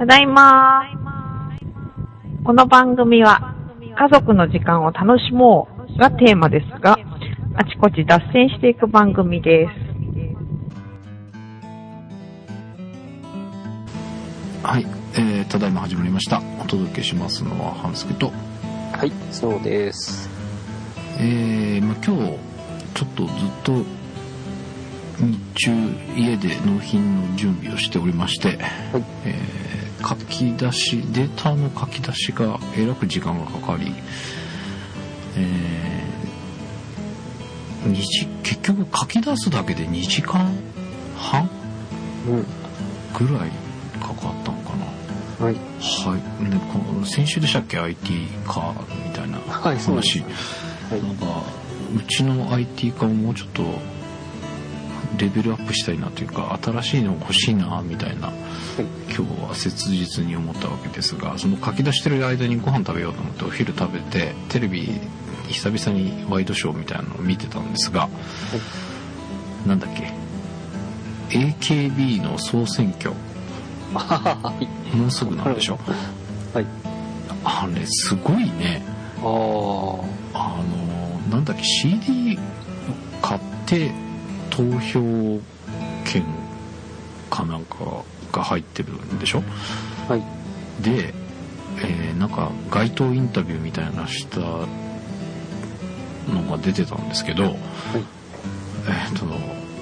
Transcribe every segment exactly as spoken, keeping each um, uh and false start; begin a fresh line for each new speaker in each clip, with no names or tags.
ただいま。この番組は家族の時間を楽しもうがテーマですが、あちこち脱線していく番組です。
はい、えー、ただいま始まりました。お届けしますのは半助と、
はい、そうです。
えー、まあ、今日ちょっとずっと日中家で納品の準備をしておりまして、はい、えー、書き出しデータの書き出しがえらく時間がかかり、えー、にじ結局書き出すだけでにじかんはんぐらいかかったのかな。
はい、
はい、でこの先週でしたっけ アイティー 化みたいな話、はいそうですはい、なんかうちの アイティー 化をもうちょっとレベルアップしたいなというか、新しいの欲しいなみたいな、はい、今日は切実に思ったわけですが、その書き出してる間にご飯食べようと思ってお昼食べてテレビ久々にワイドショーみたいなのを見てたんですが、はい、なんだっけ エーケービー の総選挙もうすぐなんでしょ。
はい。
あれすごいね。ああのなんだっけ シーディー 買って投票権かなんかが入ってるんでしょ。はい。で、えー、なんか街頭インタビューみたいなしたのが出てたんですけど、はい、えー、っと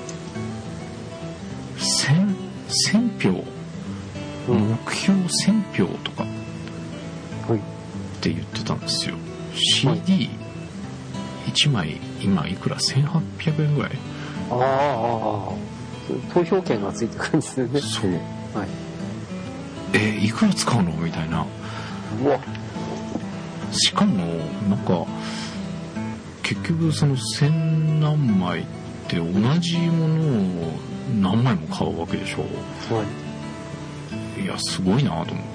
千千票目標せんぴょうとかって言ってたんですよ。 シーディーいち 枚今いくらせんはっぴゃくえんぐらい。
ああ、投票権がついてくるんですよね。
そう、はい、えー、いくら使うのみたいな。うわ、しかもなんか結局その千何枚って同じものを何枚も買うわけでしょ。はい、いやすごいなと思って。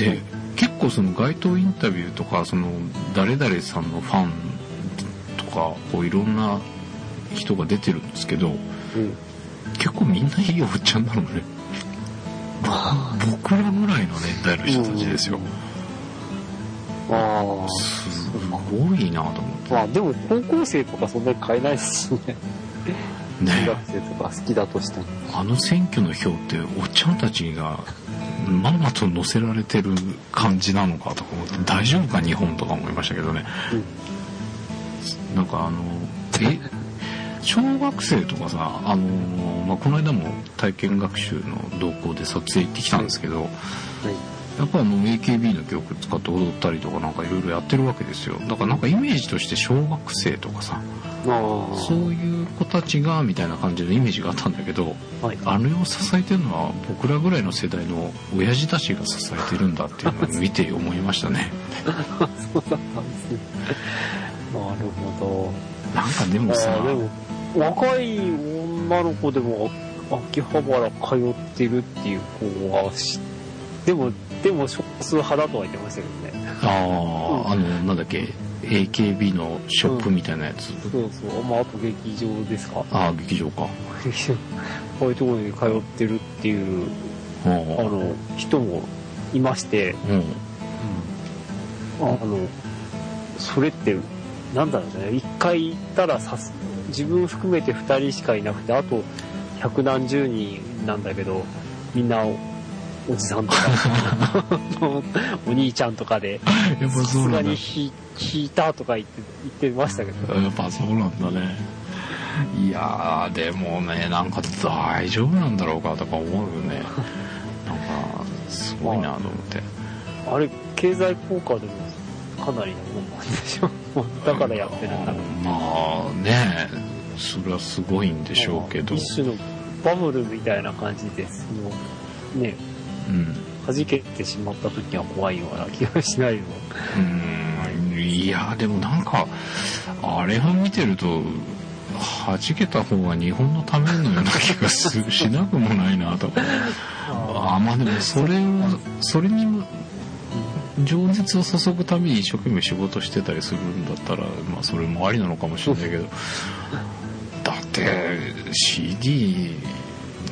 で、結構その街頭インタビューとかその誰々さんのファンとかこういろんな人が出てるんですけど、うん、結構みんないいおっちゃんなのね。僕らぐらいの年代の人たちですよ。うん、ああ、すごいなと思って。
まあでも高校生とかそんなに買えないですね。中学生とか好きだとしても、
あの選挙の票っておっちゃんたちがまんまと乗せられてる感じなのかとか思って、大丈夫か日本とか思いましたけどね、うん、なんかあのえ小学生とかさ、あの、まあ、この間も体験学習の動向で撮影行ってきたんですけど、はいはい、やっぱあの エーケービー の曲使って踊ったりとかなんかいろいろやってるわけですよ。だからなんかイメージとして小学生とかさ、そういう子たちがみたいな感じのイメージがあったんだけど、はい、あれを支えてるのは僕らぐらいの世代の親父たちが支えてるんだっていうのを見て思いましたね。
そうだったんですね。なるほ
ど。なんかでもさ、
でも若い女の子でも秋葉原通ってるっていう子はでもでも少数派だとは言ってましたけどね。
ああ、うん、あのなんだっけ エーケービー のショップみたいなやつ、うん、
そうそう、まああと劇場ですか。
ああ、劇場か。
こういうところに通ってるっていうあの人もいまして、うんうん、あのそれってなんだろうね、一回行ったらさす自分含めてふたりしかいなくて、あと百何十人なんだけど、みんな お, おじさんとかお兄ちゃんとかでさすがに引いたとか言って言ってましたけど、
やっぱそうなんだね。いやーでもね、なんか大丈夫なんだろうかとか思うよね。なんかすごいなと思って、
まあ、あれ経済効果でもかなりのもんなんでしょう。だからやってるんだろう。
まあね、それはすごいんでしょうけど、
一種のバブルみたいな感じですのね、うん、弾けてしまった時は怖いような気がしないの。
うん、いやでもなんかあれを見てると弾けた方が日本のためのような気がするしなくもないなと。ああ、まあでもそれをそれにも情熱を注ぐために一生懸命仕事してたりするんだったら、まあそれもありなのかもしれないけど、だって シーディー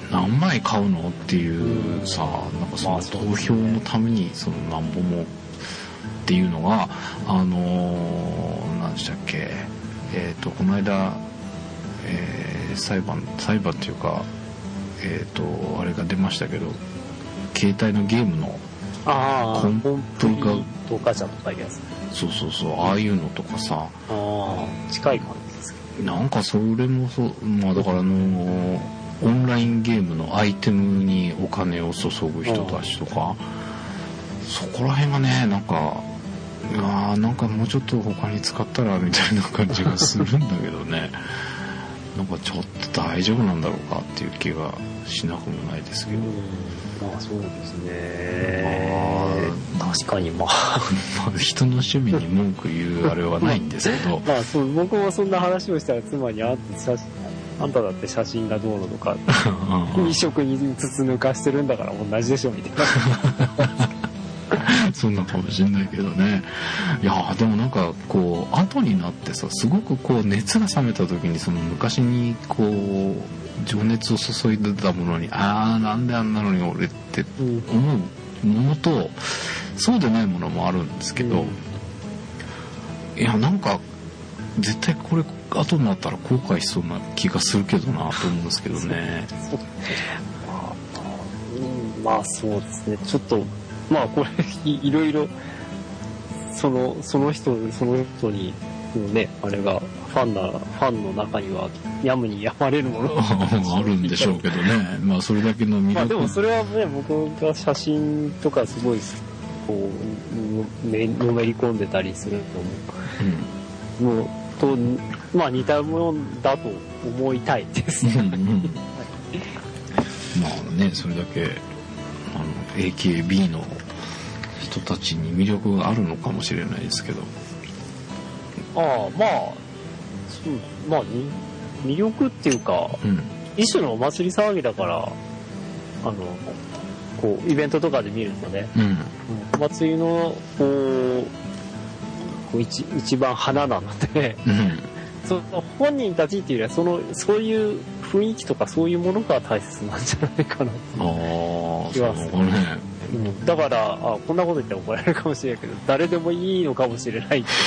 何枚買うのっていうさ、なんかその投票のためにその何本もっていうのが、あのー、何でしたっけ、えっとこの間、えー、裁判裁判っていうか、えっとあれが出ましたけど、携帯のゲームのコンプが
とかじゃとかいうやつ。
そうそうそう、ああいうのとかさ、
あ近い感じですけど。
なんかそれもそう、まあだからあのー、オンラインゲームのアイテムにお金を注ぐ人たちとか、そこら辺がね、なんかいやー、なんかもうちょっと他に使ったらみたいな感じがするんだけどねなんかちょっと大丈夫なんだろうかっていう気がしなくもないですけど、
まあそうですね、まあ、確かにまあ
人の趣味に文句言うあれはないんですけど
まあそう僕もそんな話をしたら妻にあんた写真あんただって写真がどうのとか一色に筒抜かしてるんだから同じでしょみたいな
そんなかもしれないけどね。いやでもなんかこう後になってさ、すごくこう熱が冷めた時にその昔にこう情熱を注いでたものに、ああなんであんなのに俺って思うものと、そうでないものもあるんですけど、いやなんか絶対これ後になったら後悔しそうな気がするけどなと思うんですけどね。
まあ、うん、まあそうですね、ちょっとまあこれ い, いろいろそのその人その人にね、あれがファンなファンの中にはやむにやまれるものが
あるんでしょうけどね。まあそれだけの魅力。
まあでもそれはね、僕が写真とかすごいこうのめり込んでたりすると思う、うん、もうとまあ似たものだと思いたいです。うんうん、
まあね、それだけあの エーケービー の人たちに魅力があるのかもしれないですけど、
ああまあそうまあ魅力っていうか、うん、一種のお祭り騒ぎだから、あのこうイベントとかで見るとね、うん、お祭りのこうこう 一, 一番花なので、うん、その本人たちっていうよりはそのそういう雰囲気とかそういうものが大切なんじゃないかなって気はする。うん、だからあこんなこと言ったら怒られるかもしれないけど、誰でもいいのかもしれないって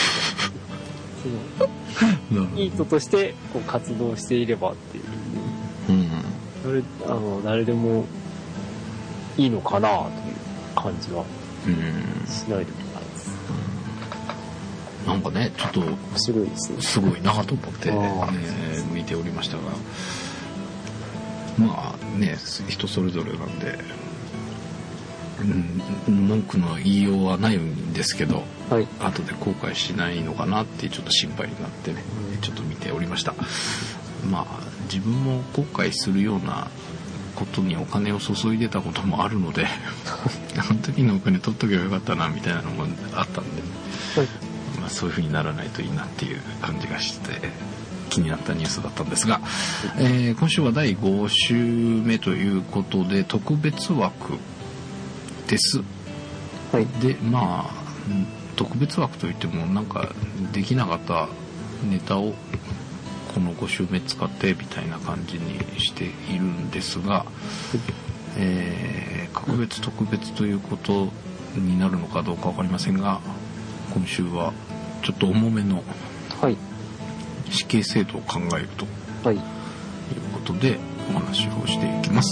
そのいい人としてこう活動していればっていう、うん、誰, あの誰でもいいのかなという感じはしないでもないです、
うん、なんかねちょっと面
白いですね、
すごいなと思って、えー、見ておりましたが、まあね人それぞれなんで、うん、文句の言いようはないんですけど、はい、後で後悔しないのかなってちょっと心配になってね、うん、ちょっと見ておりました。まあ自分も後悔するようなことにお金を注いでたこともあるのであの時のお金取っとけばよかったなみたいなのもあったんで、はい、まあ、そういう風にならないといいなっていう感じがして気になったニュースだったんですが、えー、今週はだいご週目ということで特別枠です、はい、でまあ特別枠といってもなんかできなかったネタをこのご週目使ってみたいな感じにしているんですが、えー、格別特別ということになるのかどうか分かりませんが、今週はちょっと重めの死刑制度を考えるということでお話をしていきます。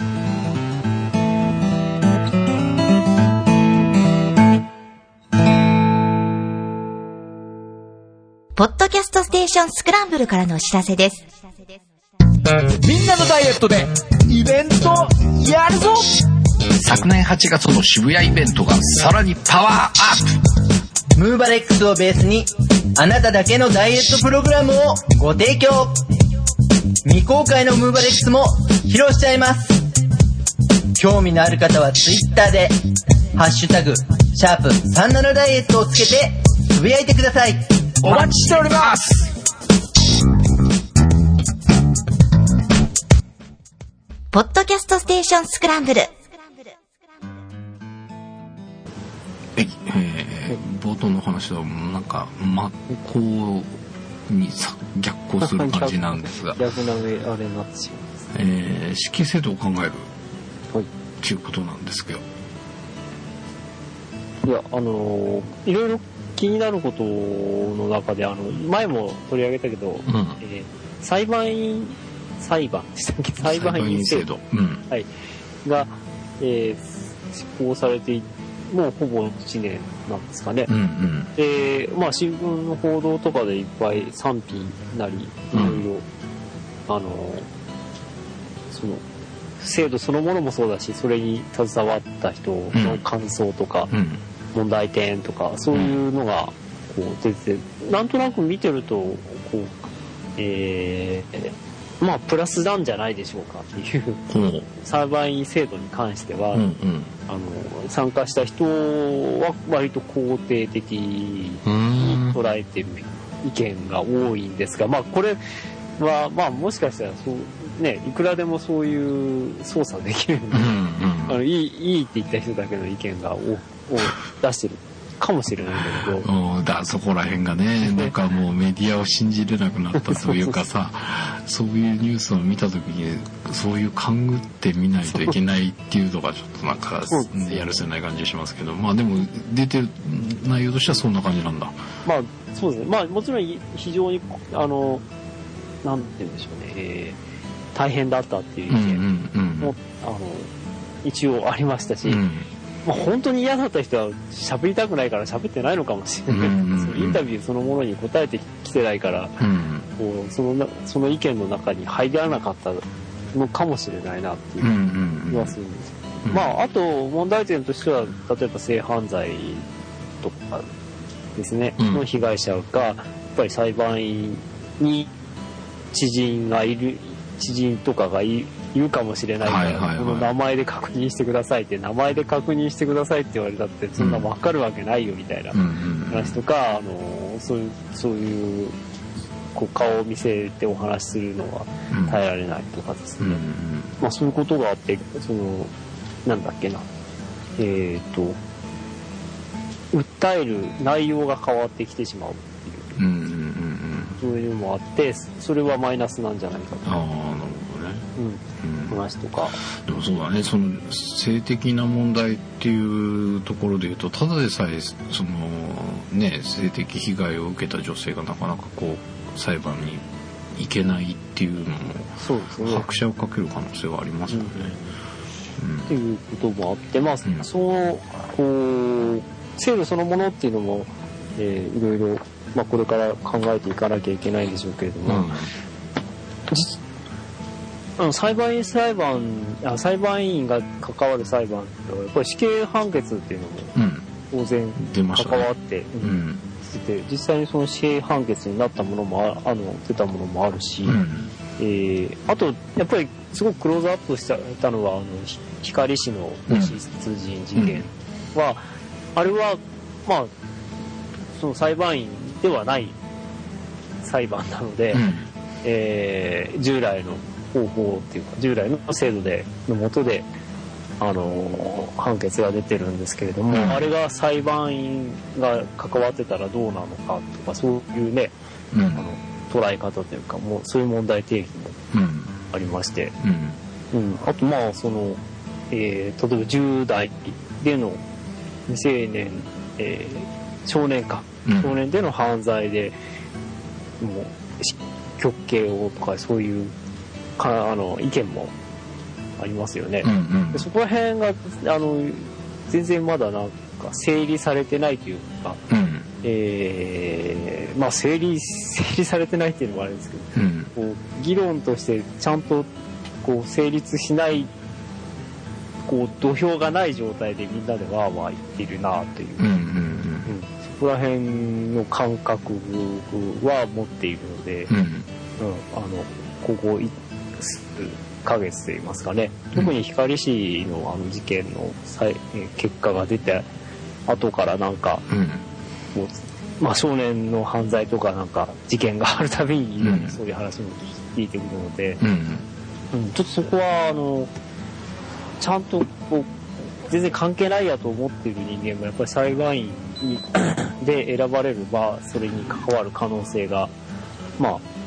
ポッドキャストステーションスクランブルからのお知らせです。
みんなのダイエットでイベントやるぞ。
昨年はちがつの渋谷イベントがさらにパワーアップ。
ムーバレックスをベースにあなただけのダイエットプログラムをご提供。未公開のムーバレックスも披露しちゃいます。興味のある方はツイッターでハッシュタグシャープさんじゅうななダイエットをつけてつぶやいてください。お待ちしております。
ポッドキャストステーションスクランブル。はい、
えー、冒頭の話はなんか真っ向に逆行する感じなんですが
逆なあれになってしまいます。
えー、死刑制度を考えるっていうことなんですけど、
いや、あのー、いろいろ気になることの中で、あの前も取り上げたけど、うん、えー、裁判員裁判でしたっけ、裁判員制度、うん、はい、が、えー、施行されていもうほぼいちねんなんですかね。うんうん、で、まあ新聞の報道とかでいっぱい賛否なりいろいろ、うん、あのその制度そのものもそうだし、それに携わった人の感想とか、うん、問題点とかそういうのがこう出て、なんとなく見てるとこう、えー、まあプラスなんじゃないでしょうかっていう、うん、裁判員制度に関しては、うんうん、あの参加した人は割と肯定的に捉えてる意見が多いんですが、まあこれはまあもしかしたらそうね、いくらでもそういう操作できるんで、うんうん、あのいいいいって言った人だけの意見がを出してるかもしれないんだけど、
だそこら辺がね、なんかもうメディアを信じれなくなったというかさ、そういうニュースを見た時にそういう勘ぐって見ないといけないっていうのがちょっとなんかやるせない感じしますけど、まあでも出てる内容としてはそんな感じなんだ。
まあそうですね。まあもちろん非常にあのなんて言うんでしょうね、えー、大変だったっていう意見も、うんうんうん、あの一応ありましたし、うん、まあ、本当に嫌だった人は喋りたくないから喋ってないのかもしれない、うんうんうん、そのインタビューそのものに答えてきてないから、うん、こうそのその意見の中に入らなかったのかもしれないなっていう気はするんですけど、うんうんうん、まああと問題点としては例えば性犯罪とかですね、うん、の被害者がやっぱり裁判員に知人がいる知人とかがいるかもしれないから、はいはいはい、この名前で確認してくださいって名前で確認してくださいって言われたってそんな分かるわけないよみたいな話とか、うんうんうん、あのそういうそういうこう顔を見せてお話しするのは耐えられないとかですね、うんうんうん、まあそういうことがあってそのなんだっけなえっ、ー、と訴える内容が変わってきてしまうっていう。うんうんうんそういうのもあってそれはマイナスなんじゃないかと。ああなるほどね、うんうん、話とか
でもそうだね、その性的な問題っていうところでいうとただでさえそのね性的被害を受けた女性がなかなかこう裁判に行けないっていうのもそうですね、拍車をかける可能性はありますよね、
うんうん、っていうこともあってまあ、うん、そのこう制度そのものっていうのも、えー、いろいろまあ、これから考えていかなきゃいけないんでしょうけれども、うん、あの裁判員裁判あ裁判員が関わる裁判ってやっぱり死刑判決っていうのも当然関わってしてて、実際にその死刑判決になったものも あ, あの出たものもあるし、うん、えー、あとやっぱりすごくクローズアップしたのはあの光市の殺人事件は、うん、あれはまあその裁判員ではない裁判なので、うん、えー、従来の方法っていうか従来の制度での下で、あのー、判決が出てるんですけれども、うん、あれが裁判員が関わってたらどうなのかとかそういうね、うん、あの捉え方というかもうそういう問題提起もありまして、うんうん、あとまあその、えー、例えばじゅう代での未成年、えー、少年か少年での犯罪でもう極刑をとかそういうかあの意見もありますよね、うんうん、でそこら辺があの全然まだなんか整理されてないというか、うん、えー、まあ整理整理されてないっていうのもあるんですけど、うん、こう議論としてちゃんとこう成立しないこう土俵がない状態でみんなでワーワー言っているなという。うんうんうんそこら辺の感覚は持っているので、うんうん、あのここいっかげつといいますかね、特に光市のあの事件の結果が出て後からなんか、うん、こうまあ、少年の犯罪とかなんか事件があるたびに、うん、そういう話も聞いてくるので、うんうん、ちょっとそこはあのちゃんとこう全然関係ないやと思っている人間もやっぱり裁判員で選ばれればそれに関わる可能性がまあ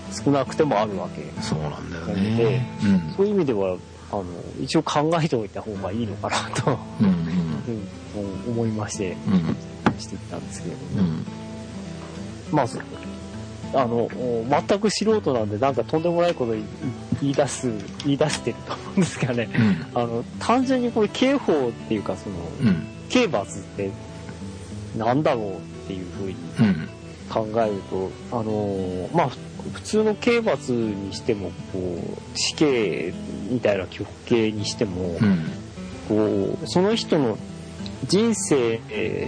少なくてもあるわけ
そうなんだよ
なので、
ね。うん。
そういう意味ではあの一応考えておいた方がいいのかなと、
うんうん
うん、思いまして、
うん。
してきたんですけれども、
うん。
まああの全く素人なんでなんかとんでもないこと言い出す言い出してると思うんですけどね、
うん、
あの単純にこれ刑法っていうかその、うん、刑罰ってなんだろうっていうふうに考えると、うん、あのまあ普通の刑罰にしてもこう死刑みたいな極刑にしても、うん、こうその人の人生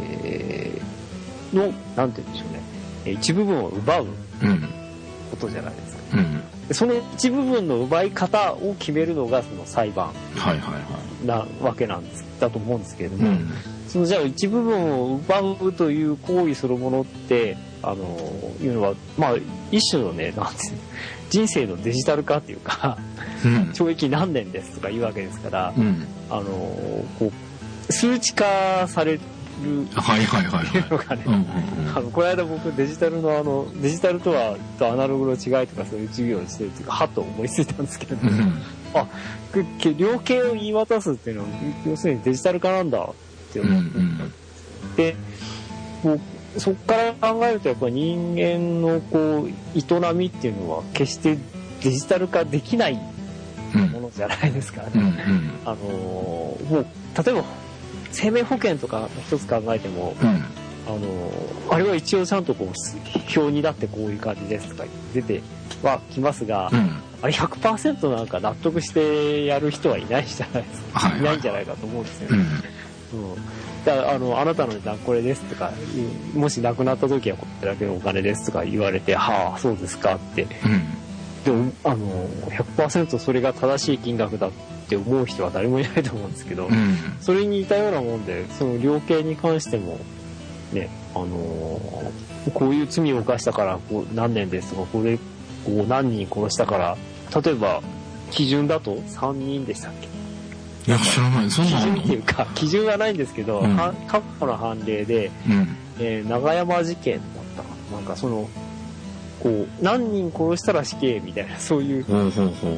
のなんて言うんでしょうね、一部分を奪うことじゃないですか、うん、その一部分の奪い方を決めるのがその裁判なわけなんですだと思うんですけれども、うん、そのじゃあ一部分を奪うという行為そのものってあのいうのはまあ一種のねなんて人生のデジタル化っていうか、うん、懲役何年ですとか言うわけですから、うん、あのこう数値化される
はいはいはいはい。
のがね、うんうんうん、あのこの間僕デジタルのあのデジタルとはとアナログの違いとかそういう授業をしてるっていうかはっと思いついたんですけど、うん、あ量刑を言い渡すっていうのは要するにデジタル化なんだって思って、うんうん、でもうそこから考えるとやっぱり人間のこう営みっていうのは決してデジタル化できないものじゃないですからね、うんうん、あのもう例えば生命保険とか一つ考えても、うん、あのあれは一応ちゃんとこう表にだってこういう感じですとか出てはきますが、うん、あれ ひゃくパーセント なんか納得してやる人はいないじゃないですか、はいはい、いないんじゃないかと思うんですよね、うんうん、だからあのあなたの値段これですとかもし亡くなった時はこれだけのお金ですとか言われてはあそうですかって、うん、でもあの ひゃくパーセント それが正しい金額だって思う人は誰もいないと思うんですけど、うん、それに似たようなもんでその量刑に関してもね、あのー、こういう罪を犯したからこう何年ですとかこれこう何人殺したから例えば基準だとさんにんでしたっけ？
いや知らないそんなの？
基準っていうか基準はないんですけど、うん、過去の判例で、うんえー、長山事件だったかななんかそのこう何人殺したら死刑みたいなそういう、うんうんうん、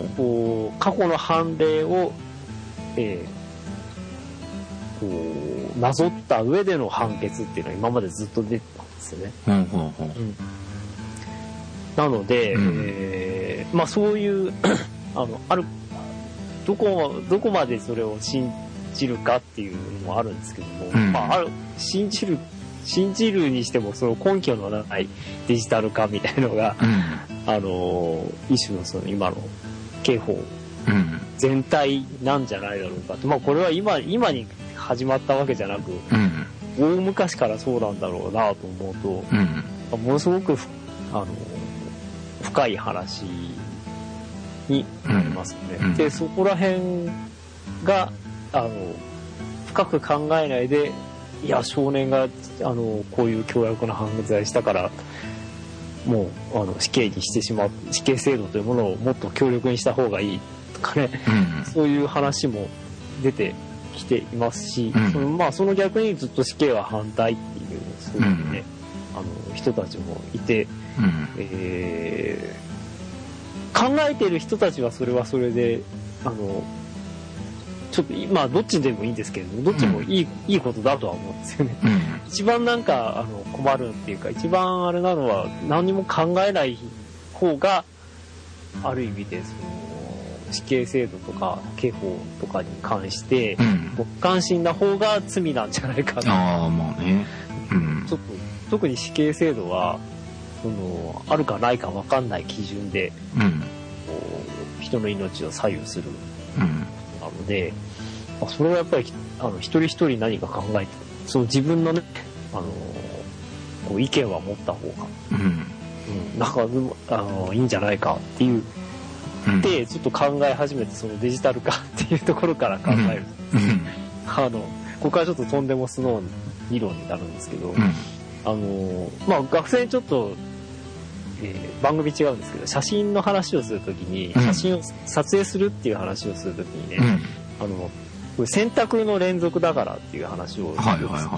こう過去の判例を、えー、こうなぞった上での判決っていうのは今までずっと出てたんですよね。うんうんうんうん、なので、うんえー、まあそういうあのあるどこどこまでそれを信じるかっていうのもあるんですけども、うんまあ、ある信じる信じるにしてもその根拠のないデジタル化みたいのが、うん、あの一種のその今の刑法全体なんじゃないだろうかと、まあこれは今今に始まったわけじゃなく、うん、大昔からそうなんだろうなと思うと、うん、ものすごくあの深い話になりますね。うん、でそこら辺があの深く考えないで。いや少年があのこういう凶悪な犯罪したからもうあの死刑にしてしまう死刑制度というものをもっと強力にした方がいいとかね、うん、そういう話も出てきていますし、うん、そのまあその逆にずっと死刑は反対っていうそういうね、うん、あの人たちもいて、うんえー、考えている人たちはそれはそれであのちょっとまあどっちでもいいんですけれどもどっちもいい、うん、いいことだとは思うんですよね、うん、一番なんかあの困るっていうか一番あれなのは何も考えない方がある意味でその死刑制度とか刑法とかに関して、うん、無関心な方が罪なんじゃないかな。
あまあね、うん、
ちょっと特に死刑制度はそのあるかないか分かんない基準で、うん、こう人の命を左右する、うんなので、それはやっぱりあの一人一人何か考えてその自分のねあのこう意見は持った方が、うんうん、なんかあのいいんじゃないかっていう、うん、でちょっと考え始めてそのデジタル化っていうところから考える、うん、あのここからちょっととんでもスノー理論になるんですけど、うん、あのまあ学生にちょっとえー、番組違うんですけど写真の話をするときに、うん、写真を撮影するっていう話をするときにね、うん、あのこれ選択の連続だからっていう話をよくするんですよね。はいはいはい、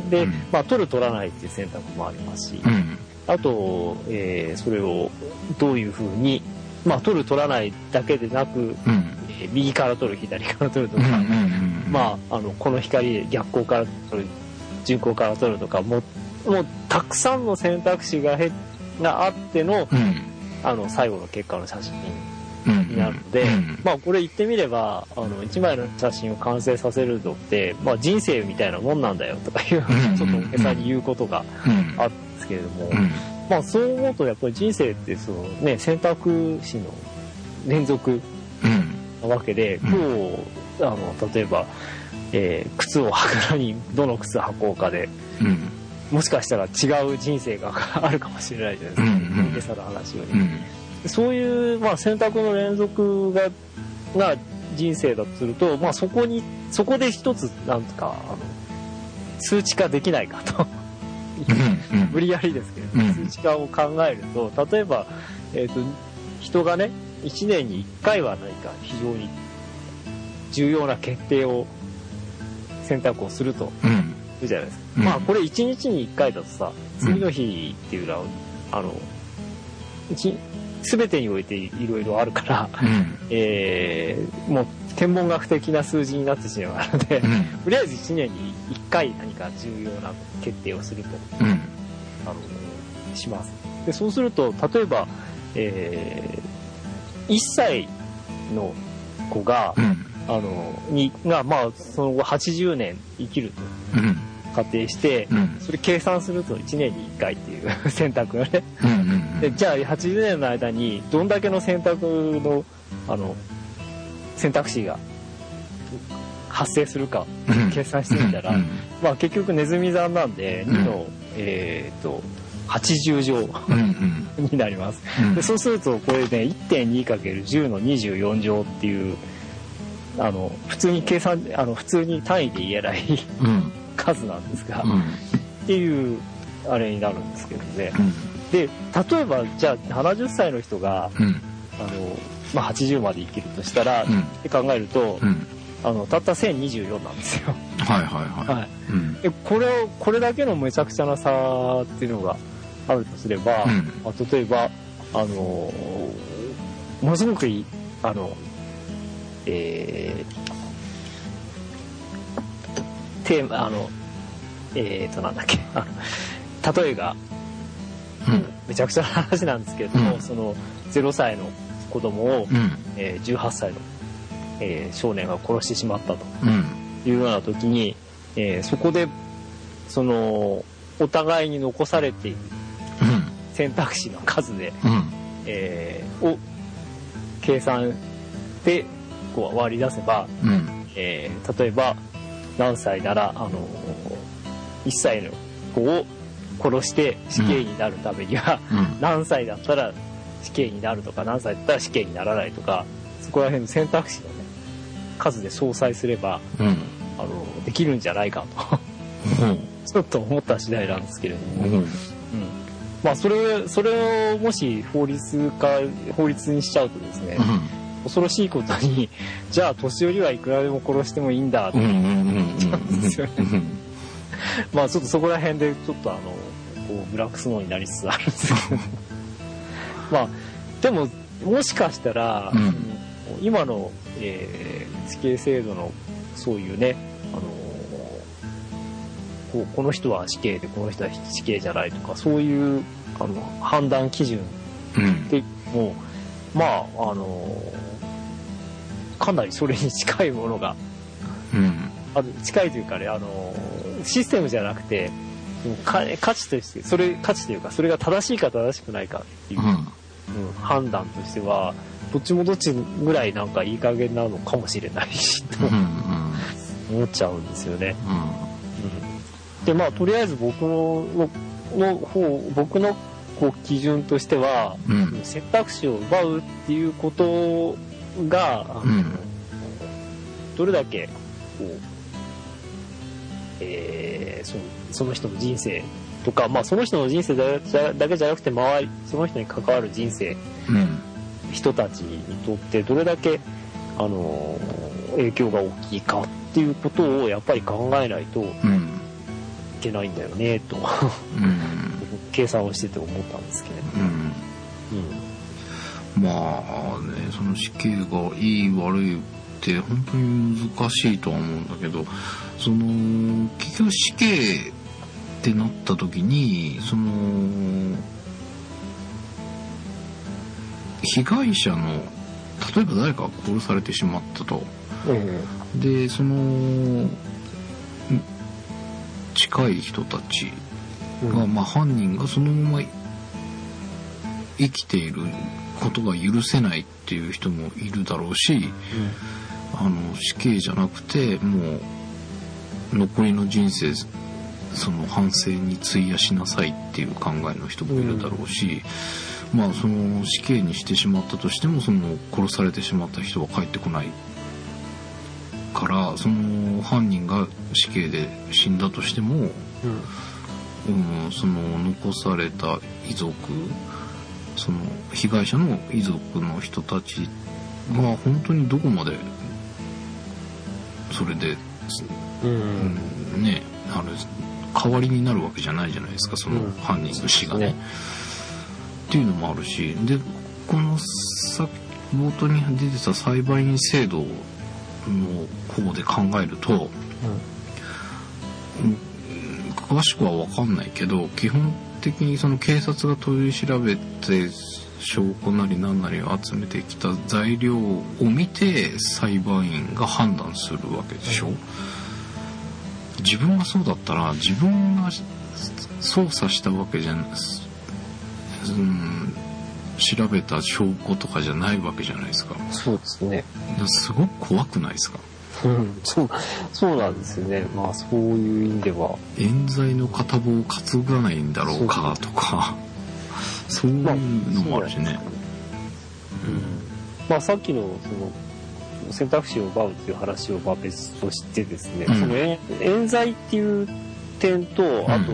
で、うん、まあ、取る取らないっていう選択もありますし、うん、あと、えー、それをどういうふうに、まあ、取る取らないだけでなく、うん、えー、右から取る左から取るとか、うんうんうんうん、まあ、あのこの光で逆光から取る順光から取るとかもう、もうたくさんの選択肢がへがあっての、うん、あの最後の結果の写真になるので、うんうん、まあこれ言ってみればあの一枚の写真を完成させるのって、まあ、人生みたいなもんなんだよとかいうちょっと大げさに言うことがあるんですけれども、うんうん、まあそう思うとやっぱり人生ってその、ね、選択肢の連続なわけで、今日あの例えば、えー、靴を履くのにどの靴履こうかで、うん、もしかしたら違う人生があるかもしれないじゃないですか、大げさな話より、うん、そういう、まあ、選択の連続がが人生だとすると、まあ、そこにそこで一つなんとかあの数値化できないかと無理やりですけど、ね、数値化を考えると例えば、えーと、人がねいちねんにいっかいは何か非常に重要な決定を選択をすると、うん、いうじゃないですか、うん、まあこれいちにちにいっかいだとさ次の日っていうのは、うん、あの全てにおいていろいろあるから、うんえー、もう天文学的な数字になってしまうので、うん、とりあえずいちねんにいっかい何か重要な決定をすると、うん、あのします。でそうすると例えば、えー、いっさいの子が、うんあのにがまあその後はちじゅうねん生きると仮定して、うん、それ計算するといちねんにいっかいっていう選択がね、うんうんうん、でじゃあはちじゅうねんの間にどんだけの選択のあの選択肢が発生するか計算してみたら、うんうんうん、まあ結局ネズミ算なんでにの、うん、えー、とはちじゅう乗、うんうん、になります、うん、でそうするとこれね いってんにかけるじゅう のにじゅうよん乗っていうあの普通に計算あの普通に単位で言えない、うん、数なんですが、うん、っていうあれになるんですけどね、うん、で例えばじゃあななじゅっさいの人が、うん、あのまあ、はちじゅうまで生きるとしたら、うん、って考えると、うん、あのたったせんにじゅうよんなんですよ。はいはいはい。はいうん、でこれをこれだけのめちゃくちゃな差っていうのがあるとすれば、うん、まあ、例えばあのものすごくいいあのえー、テーマあのえーとなんだっけあの例えが、うん、めちゃくちゃな話なんですけれども、うん、そのゼロさいの子供を、うんえー、じゅうはっさいの、えー、少年が殺してしまったというような時に、えー、そこでそのお互いに残されている選択肢の数で、うんえー、を計算でこう割り出せば、うんえー、例えば何歳ならあのいっさいの子を殺して死刑になるためには、うん、何歳だったら死刑になるとか何歳だったら死刑にならないとかそこら辺の選択肢の、ね、数で相殺すれば、うん、あのできるんじゃないかと、うん、ちょっと思った次第なんですけれども、うんうんまあ、それそれをもし法律化法律にしちゃうとですね、うん恐ろしいことにじゃあ年寄りはいくらでも殺してもいいんだって言っちゃうんですよね。まあちょっとそこら辺でちょっとあのこうブラックスノーになりつつあるんですけどまあでももしかしたら、うん、今の、えー、死刑制度のそういうねあのこうこの人は死刑でこの人は死刑じゃないとかそういうあの判断基準でも、うん、まああのかなりそれに近いものが、うん、ある近いというかねあのシステムじゃなくて価値としてそれ価値というかそれが正しいか正しくないかっていう、うんうん、判断としてはどっちもどっちぐらいなんかいい加減なのかもしれないしと、うんうん、思っちゃうんですよね。うんうん、でまあとりあえず僕のの方僕のこう基準としては、うん、選択肢を奪うっていうことが、うん、どれだけこう、えー、その、その人の人生とか、まあ、その人の人生だ、だけじゃなくて周りその人に関わる人生、うん、人たちにとってどれだけあの影響が大きいかっていうことをやっぱり考えないといけないんだよねと、うん、計算をしてて思ったんですけれど、
うんうん、まあね、その死刑がいい悪いって本当に難しいとは思うんだけど、その結局死刑ってなった時にその被害者の例えば誰かが殺されてしまったと、うん、でその近い人たちが、うん、まあ犯人がそのまま生きていることが許せないっていう人もいるだろうし、うん、あの死刑じゃなくてもう残りの人生その反省に費やしなさいっていう考えの人もいるだろうし、うん、まあその死刑にしてしまったとしてもその殺されてしまった人は帰ってこないからその犯人が死刑で死んだとしても、うんうん、その残された遺族その被害者の遺族の人たちが本当にどこまでそれで、うんうん、ねあれ代わりになるわけじゃないじゃないですかその犯人の死がね、うん、っていうのもあるしでこのさ冒頭に出てた裁判員制度の方で考えると、うんうん、詳しくは分かんないけど基本的にその警察が取り調べて証拠なり何なりを集めてきた材料を見て裁判員が判断するわけでしょ、うん、自分がそうだったら自分が捜査したわけじゃない、うん、調べた証拠とかじゃないわけじゃないですか。
そうですね。
すごく怖くないですか。
うん、そうそうなんですよね。まあそういう意味では
冤罪の片棒を担がないんだろうかとかそういうのもあるしね、まあ、
うん、まあさっきのその選択肢を奪うっていう話をまあ別としてですね、うん、その冤罪っていう点と、うん、あと、あの、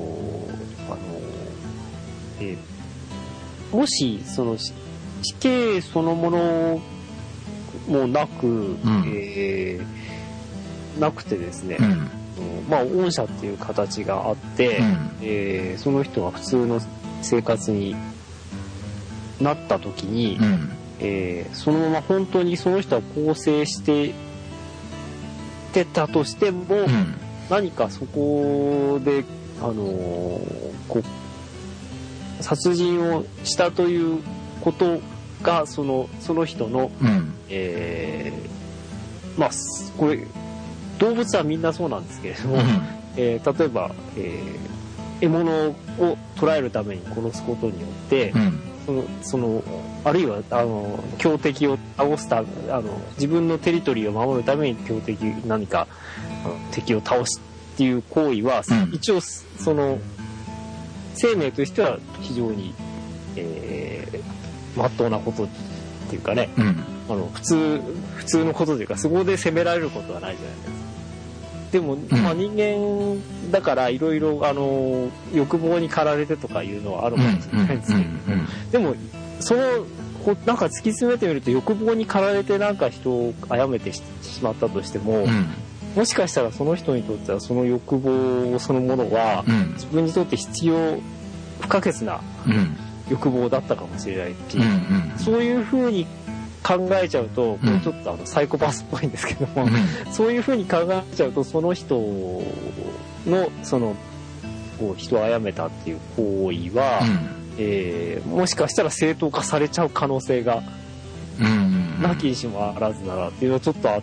えー、もしその死刑そのものもなく、うん、えー、なくてですね、うん、まあ恩赦っていう形があって、うん、えー、その人が普通の生活になった時に、うん、えー、そのまま本当にその人は更生しててたとしても、うん、何かそこであのー、こう殺人をしたということがそのその人の、うん、えー、まあこれ動物はみんなそうなんですけれども、うん、えー、例えば、えー、獲物を捕らえるために殺すことによって、うん、そのそのあるいはあの強敵を倒すたあの自分のテリトリーを守るために強敵何か敵を倒すっていう行為は、うん、一応その生命としては非常に、えーまっとうなことっていうかね、うん、あの普通普通のことというかそこで責められることはないじゃないですか。でも、うん、まあ、人間だからいろいろあの欲望に駆られてとかいうのはあるかもしれないんですけど、うんうんうんうん、でもそのなんか突き詰めてみると欲望に駆られてなんか人を殺めてしまったとしても、うん、もしかしたらその人にとってはその欲望そのものは、うん、自分にとって必要不可欠な、うん欲望だったかもしれないっていう、うんうん、そういう風に考えちゃうと、これちょっとあのサイコパスっぽいんですけども、うん、そういう風に考えちゃうとその人のそのこう人を殺めたっていう行為は、うん、えー、もしかしたら正当化されちゃう可能性がなきにしもあらずならっていうのはちょっとあって、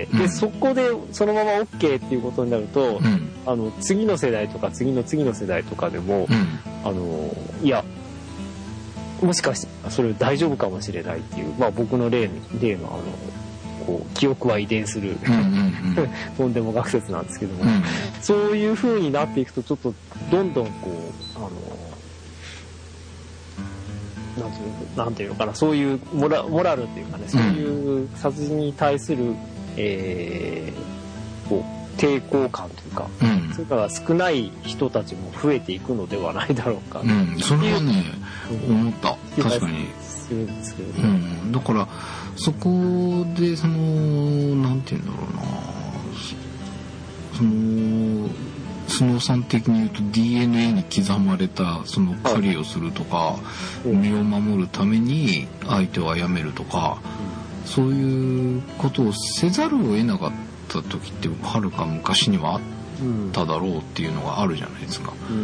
うん、でそこでそのまま OK っていうことになると、うん、あの次の世代とか次の次の世代とかでも、うん、あのいやもしかしてそれ大丈夫かもしれないっていう、まあ、僕の例の、例のあのこう記憶は遺伝する、うんうんうん、とんでも学説なんですけども、うん、そういう風になっていくとちょっとどんどんこうあのなんていう、なんていうのかな、そういうモラ、モラルっていうかね、そういう殺人に対する、えー、こう抵抗感というか、うん、それから少ない人たちも増えていくのではないだろうか、
うん、それはね、うん、思った。確かに
するんですけどね、
うん、だからそこでそのなんていうんだろうな、そのスノーさん的に言うと ディーエヌエー に刻まれたその狩りをするとか、はい、身を守るために相手を殺めるとか、うん、そういうことをせざるを得なかった時ってはるか昔にはあっただろうっていうのがあるじゃないですか、うん、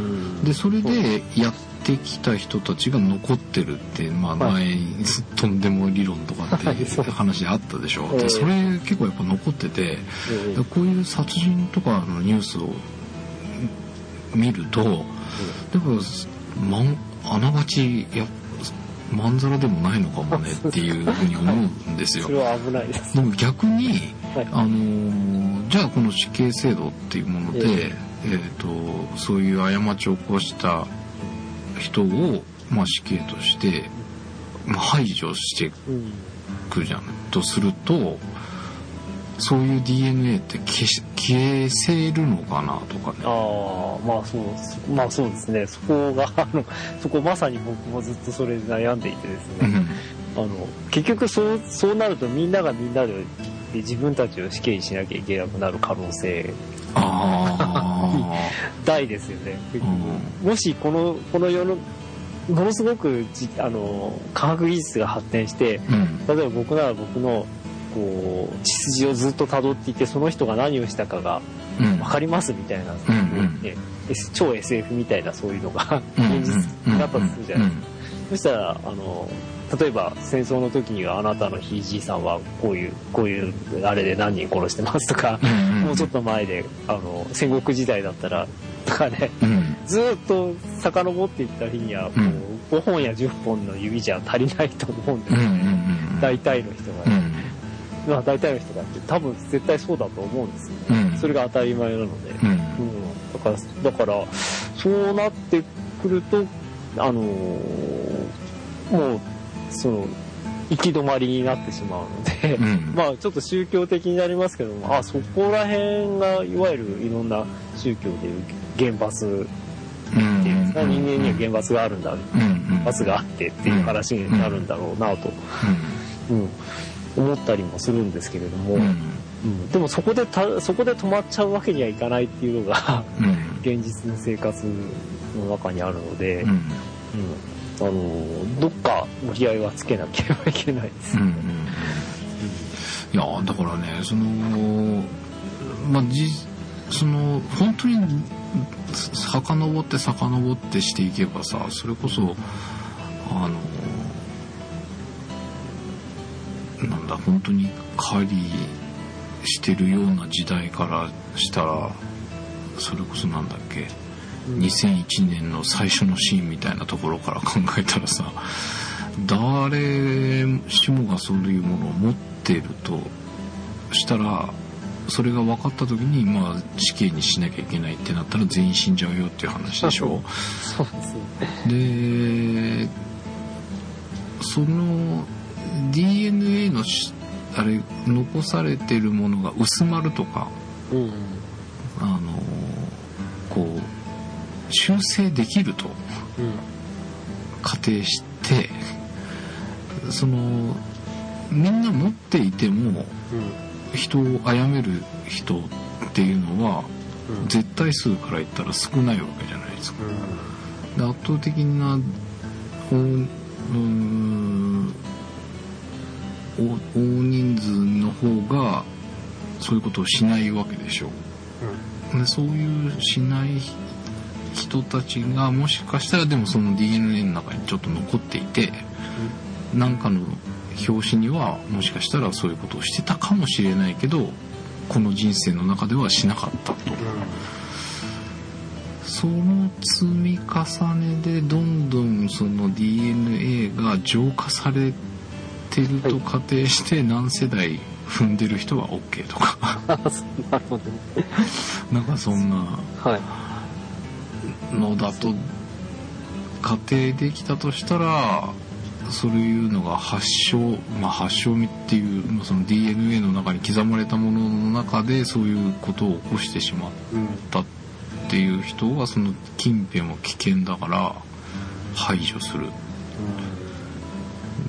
でそれでやってきた人たちが残ってるって、まあ、前にとんでも理論とかっていう話あったでしょ、はい、でそれ結構やっぱ残ってて、えー、こういう殺人とかのニュースを見ると、やっぱ、ま、あながちやまんざらでもないのかもねっていうふうに思うんですよ。
それは危ないです。
でも逆に、
はい、
あのじゃあこの死刑制度っていうもので、えーえー、とそういう過ちを起こした人を、まあ、死刑として、まあ、排除していくじゃん、うん、とすると、そういう ディーエヌエー って消し消せるのかなとかね。
ああ、まあそうまあそうですね。そこがあのそこまさに僕もずっとそれで悩んでいてですね。うん、あの結局そうそうなるとみんながみんなで自分たちを死刑にしなきゃいけなくなる可能性
あ
大ですよね。うん、もしこのこの世のものすごくじあの科学技術が発展して、うん、例えば僕なら僕のこう血筋をずっと辿っていてその人が何をしたかが分かりますみたいな、うんうんね、超 エスエフ みたいなそういうのが現実だったとするじゃないですか。そしたらあの例えば戦争の時にはあなたのひいじいさんはこういうこういうあれで何人殺してますとか、うんうん、もうちょっと前であの戦国時代だったらとかね、うん、ずっと遡っていった日にはもうごほんやじゅっぽんの指じゃ足りないと思うんですよ、うんうんうん、大体の人がね、うん、まあ、大体の人がって多分絶対そうだと思うんですよ、ね、うん、それが当たり前なので、うんうん、だからだからそうなってくるとあのー、もうその行き止まりになってしまうので、うん、まあちょっと宗教的になりますけども、あそこら辺がいわゆるいろんな宗教でいう厳罰っていうんですか、人間には厳罰があるんだ、罰があってっていう話になるんだろうなと、うんうん、思ったりもするんですけれども、うんうん、でもそこでたそこで止まっちゃうわけにはいかないっていうのが、うん、現実の生活の中にあるので、うんうん、あのどっか折り合いはつけなければいけないです、うんうんうん、
いやだからねそのまあじその本当に遡って遡ってしていけばさ、それこそあのなんだ本当に狩りしてるような時代からしたらそれこそなんだっけ、うん、にせんいちねんの最初のシーンみたいなところから考えたらさ、誰しもがそういうものを持っているとしたら、それが分かった時に、まあ、死刑にしなきゃいけないってなったら全員死んじゃうよっていう話でしょ。
そうですね。
でその ディーエヌエー のあれ残されてるものが薄まるとか、うん、あのこう修正できると仮定して、そのみんな持っていても、うん人を殺める人っていうのは、うん、絶対数から言ったら少ないわけじゃないですか、うん、で圧倒的な大、うん大人数の方がそういうことをしないわけでしょう、うん、でそういうしない人たちがもしかしたらでもその ディーエヌエー の中にちょっと残っていて、うん、なんかの表紙にはもしかしたらそういうことをしてたかもしれないけどこの人生の中ではしなかったと、うん、その積み重ねでどんどんその ディーエヌエー が浄化されてると仮定して何世代踏んでる人は OK とかなんかそんなのだと仮定できたとしたらそういうのが発症、まあ、発症っていう、まあ、その ディーエヌエー の中に刻まれたものの中でそういうことを起こしてしまったっていう人はその近辺は危険だから排除する、うん、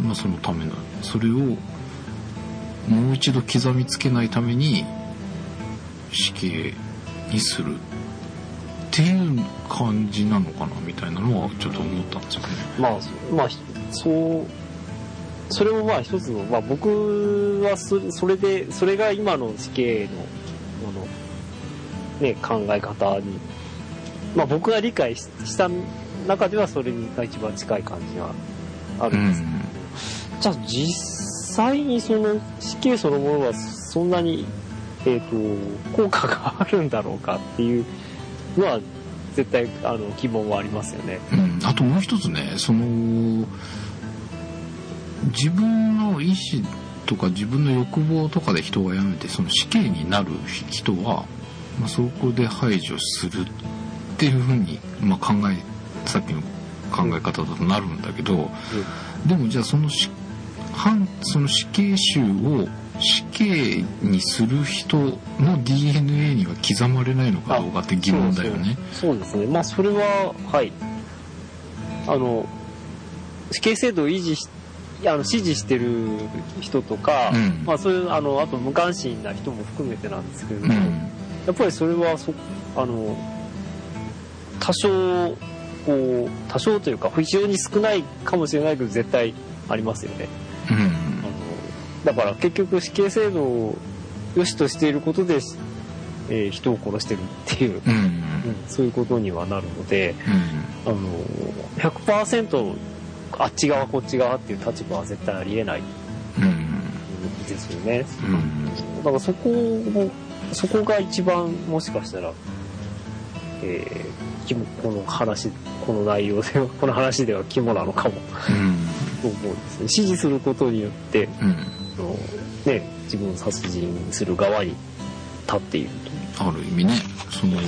まあ、そのためのそれをもう一度刻みつけないために死刑にするっていう感じなのかなみたいなのはちょっと思ったんですよね。
まあまあそうそれもまあ一つの、まあ、僕はそそれでそれが今の死刑のの、ね、考え方に、まあ、僕が理解した中ではそれが一番近い感じがあるんですけど、うん、じゃあ実際にその死刑そのものはそんなに、えーと、効果があるんだろうかっていうのは絶対あの疑問はありますよね。
うん、あともう一つね、その自分の意思とか自分の欲望とかで人が辞めてその死刑になる人は、まあ、そこで排除するっていうふうに、まあ、考えさっきの考え方だとなるんだけど、うん、でもじゃあその死反その死刑囚を死刑にする人の ディーエヌエー には刻まれないのかどうかって疑問だよね。
そうですね。まあそれははいあの死刑制度を維持しあの支持してる人とか、うん、まあそういうあのあと無関心な人も含めてなんですけれども、うん、やっぱりそれはそあの多少こう多少というか非常に少ないかもしれないけど絶対ありますよね。うん、あのだから結局死刑制度を良しとしていることで、えー、人を殺してるっていう、うんうん、そういうことにはなるので、うん、あの ひゃくパーセント あっち側こっち側っていう立場は絶対ありえない、うん、ですよね。うん、だからそこをそこが一番もしかしたら、えー、この話この内容ではこの話では肝なのかも、うん、と思うんですね。支持することによって、うんね、自分を殺人する側に立っていると。
ある意味ね、その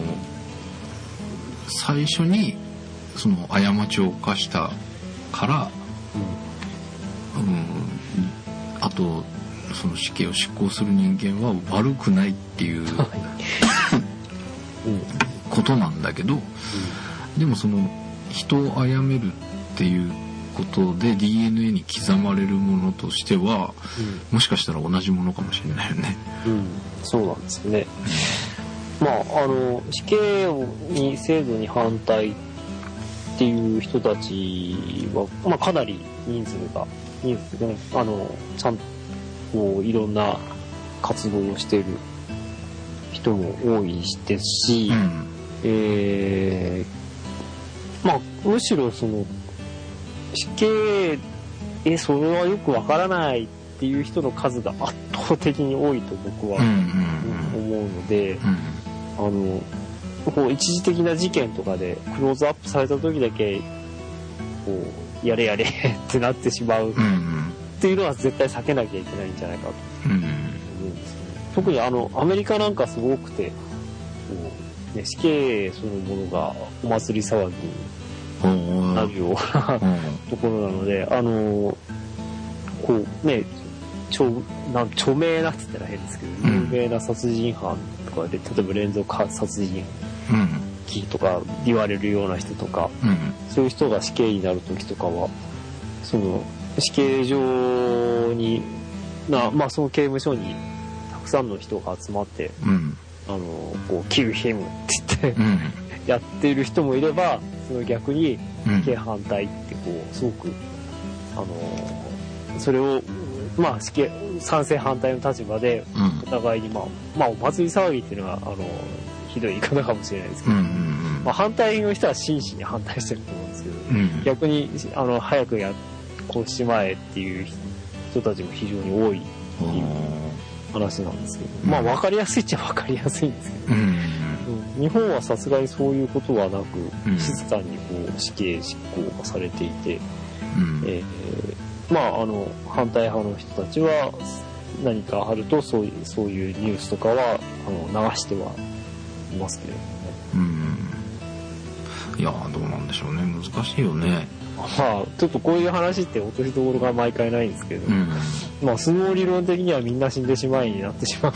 最初にその過ちを犯したから、うんうん、あとその死刑を執行する人間は悪くないっていう、うん、ことなんだけど、うん、でもその人を殺めるっていうことで ディーエヌエー に刻まれるものとしては、うん、もしかしたら同じものかもしれないよね。
うん、そうなんですね。うん、まああの死刑に制度に反対っていう人たちは、まあ、かなり人数が人数が、ね、あのちゃんとこういろんな活動をしている人も多いですし、うん、えー、まあむしろその死刑えそれはよくわからないっていう人の数が圧倒的に多いと僕は思うので、うんうんうん、あのこう一時的な事件とかでクローズアップされた時だけこうやれやれってなってしまうっていうのは絶対避けなきゃいけないんじゃないかと思うんですね。特にあのアメリカなんかすごくてこう、ね、死刑そのものがお祭り騒ぎになるようなところなので、あのこうね著なん著名なって言ったら変ですけど、有名な殺人犯とかで例えば連続殺人鬼とか言われるような人とか、うん、そういう人が死刑になる時とかはその死刑場にな、まあ、その刑務所にたくさんの人が集まって、うん、あのこうキルヒムって言って、うん、やっている人もいればその逆に死刑反対ってこうすごくあのそれをまあ死刑賛成反対の立場でお互いにまあ、まあお祭り騒ぎっていうのはあのひどい言い方かもしれないですけど、うんうんうんまあ、反対の人は真摯に反対してると思うんですけど、うん、逆にあの早くやこうしまえっていう人たちも非常に多いっていう話なんですけど、うん、まあ分かりやすいっちゃ分かりやすいんですけど、うんうんうん、日本はさすがにそういうことはなく、うん、静かにこう死刑執行がされていて、うんえー、まああの反対派の人たちは何かあるとそういうそういうニュースとかはあの流してはいますけれどもね。
うん。いやどうなんでしょうね、難しいよね。
まあちょっとこういう話って落としどころが毎回ないんですけど、うん、まあ相撲理論的にはみんな死んでしまいになってしまう。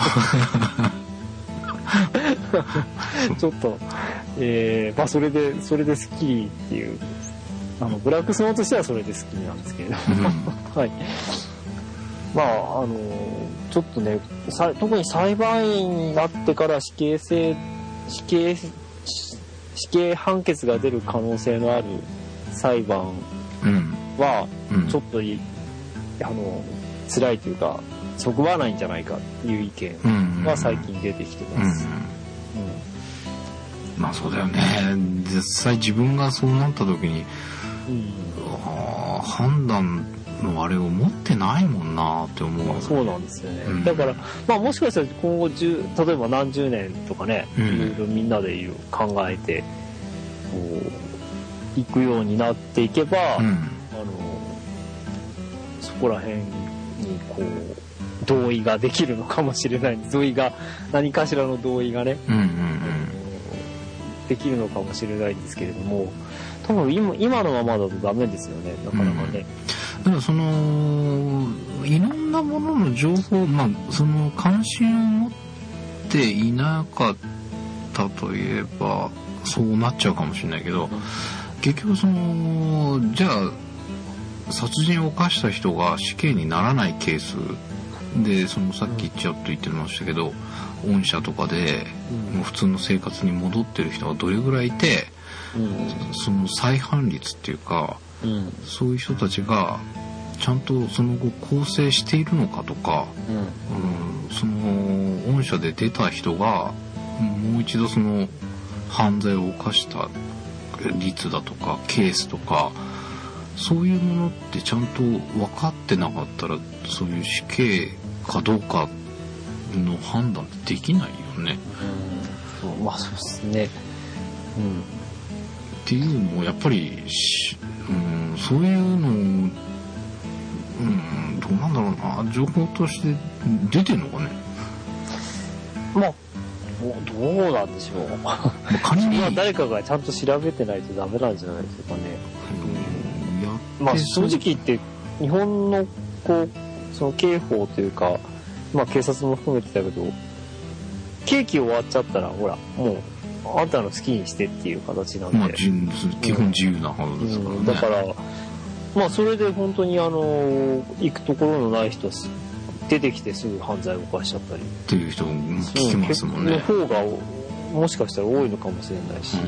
ちょっと、えー、まあそれでそれでスッキリっていうあのブラックスノーとしてはそれで好きなんですけれども、うん、はい。まああのちょっとね、特に裁判員になってから死刑制死刑死刑判決が出る可能性のある裁判はちょっと、うん、あの辛いというかそぐわないんじゃないかっていう意見が最近出てきてます。うんうんうん
まあそうだよね。実際自分がそうなった時に、うん、判断のあれを持ってないもんなって思う、
まあ、そうなんですよね、うん、だからまあもしかしたら今後じゅう例えば何十年とかね、うん、いろいろみんなでいる考えてこう行くようになっていけば、うん、あのそこら辺にこう同意ができるのかもしれない。同意が何かしらの同意がね、うんうんうんできるのかもしれないんですけれども、多分 今, 今のままだとダメですよね、なかなかね、
うん、だからそのいろんなものの情報、まあその関心を持っていなかったといえばそうなっちゃうかもしれないけど、うん、結局そのじゃあ殺人を犯した人が死刑にならないケースで、そのさっきちょっと言ってましたけど、うん、御社とかで、うん、もう普通の生活に戻ってる人がどれぐらいいて、うん、その再犯率っていうか、うん、そういう人たちがちゃんとその後更生しているのかとか、うんうん、その御社で出た人がもう一度その犯罪を犯した率だとかケースとかそういうものってちゃんと分かってなかったらそういう死刑かどうかの判断ってできないよね。
うん、まあそうですね。うん。
っていうのをやっぱり、うん、そういうのを、うん、どうなんだろうな、情報として出てるのかね。
まあどうなんでしょう。仮には誰かがちゃんと調べてないとダメなんじゃないですかね。うん、まあ正直言って日本のこうその刑法というか。まあ警察も含めてだけど、刑期終わっちゃったらほらもうあんたの好きにしてっていう形なんで、まあ、基
本自由なはずですからね、うん、
だからまあそれで本当にあの行くところのない人出てきてすぐ犯罪を犯しちゃったり
っていう人も聞きますもんね。
の方がもしかしたら多いのかもしれないし、うん、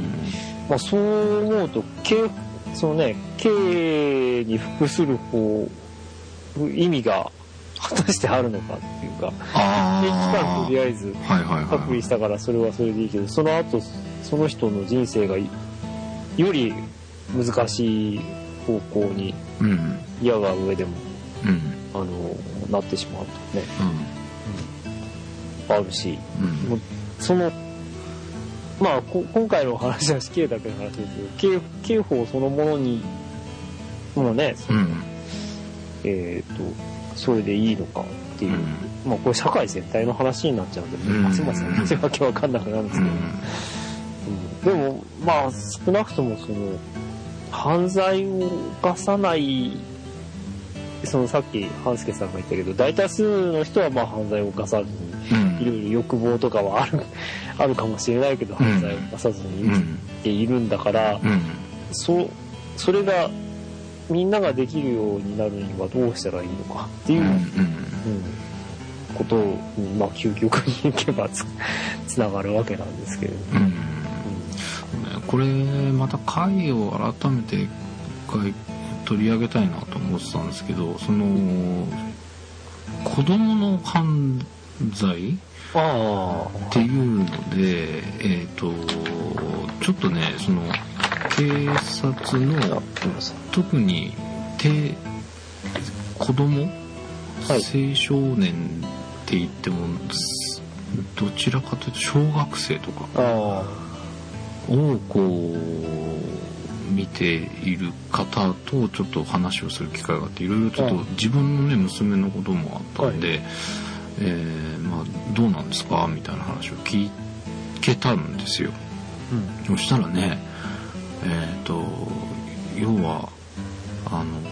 まあそう思うと刑そのね刑に服する方意味が果たしてあるのかっていうか、刑期間とりあえず隔離したからそれはそれでいいけど、その後その人の人生がより難しい方向に嫌が上でも、うん、あのなってしまうとね、うんうん、あるし、うん、もうそのまあこ今回の話は死刑だけの話ですけど、刑法そのものにもうね、その、うん、えっ、ー、とそれでいいのかっていう、うん、まあこれ社会全体の話になっちゃうんで、うん、ますます話わけわかんなくなるんですけど、うんうん、でもまあ少なくともその犯罪を犯さないそのさっき半助さんが言ったけど大多数の人はまあ犯罪を犯さずに、うん、いろいろ欲望とかはあるあるかもしれないけど犯罪を犯さずに生きているんだから、うんうん、そそれがみんなができるようになるにはどうしたらいいのかっていう、うんうんうん、ことに、まあ、究極にいけば つ, つながるわけなんですけれども、うん
うん、これまた回を改めて一回取り上げたいなと思ってたんですけど、その子供の犯罪っていうので、えーと、ちょっとねその警察の特に低子供、はい、青少年って言ってもどちらかというと小学生とかをこう見ている方とちょっと話をする機会があって、いろいろちょっと自分のね娘のこともあったんで、はい、えー、まあどうなんですかみたいな話を聞けたんですよ、うん、そしたらねえーと要はあの